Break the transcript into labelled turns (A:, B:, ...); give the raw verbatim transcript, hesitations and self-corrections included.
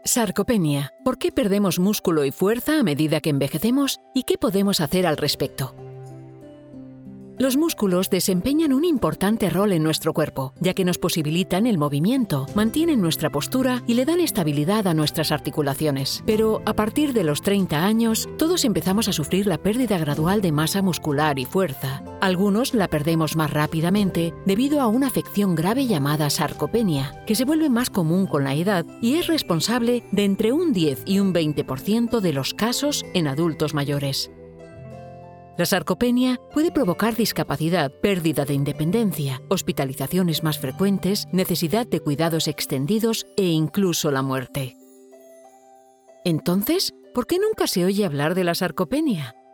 A: Sarcopenia. ¿Por qué perdemos músculo y fuerza a medida que envejecemos y qué podemos hacer al respecto? Los músculos desempeñan un importante rol en nuestro cuerpo, ya que nos posibilitan el movimiento, mantienen nuestra postura y le dan estabilidad a nuestras articulaciones. Pero a partir de los treinta años, todos empezamos a sufrir la pérdida gradual de masa muscular y fuerza. Algunos la perdemos más rápidamente debido a una afección grave llamada sarcopenia, que se vuelve más común con la edad y es responsable de entre un diez y un veinte por ciento de los casos en adultos mayores. La sarcopenia puede provocar discapacidad, pérdida de independencia, hospitalizaciones más frecuentes, necesidad de cuidados extendidos e incluso la muerte. Entonces, ¿por qué nunca se oye hablar de la sarcopenia?